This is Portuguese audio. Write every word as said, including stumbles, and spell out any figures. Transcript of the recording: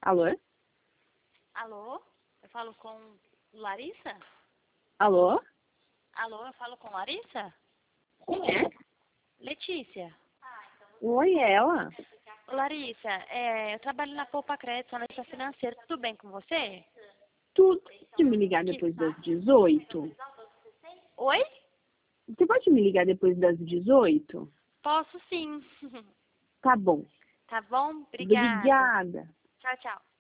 Alô? Alô? Eu falo com Larissa? Alô? Alô, eu falo com Larissa? Quem é? Letícia. Oi, é ela? Larissa, é, eu trabalho na Poupa Crédito, analista financeira. Tudo bem com você? Tu pode me ligar depois das dezoito? Oi? Você pode me ligar depois das dezoito? Posso sim. Tá bom. Tá bom? Obrigada. Obrigada. Tchau, tchau.